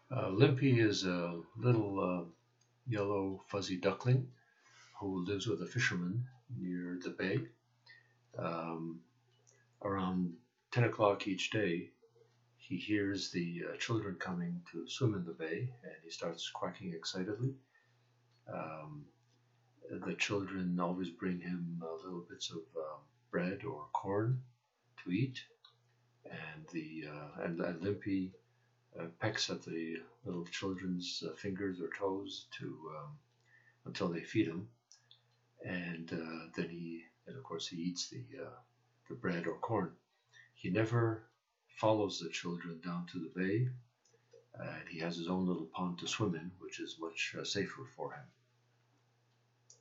Limpy is a little yellow fuzzy duckling who lives with a fisherman near the bay. Um, Around 10 o'clock each day, he hears the children coming to swim in the bay and he starts quacking excitedly. Um, the children always bring him little bits of bread or corn to eat, and and Limpy pecks at the little children's fingers or toes to until they feed him, and then of course he eats the bread or corn. He never follows the children down to the bay, and he has his own little pond to swim in, which is much safer for him.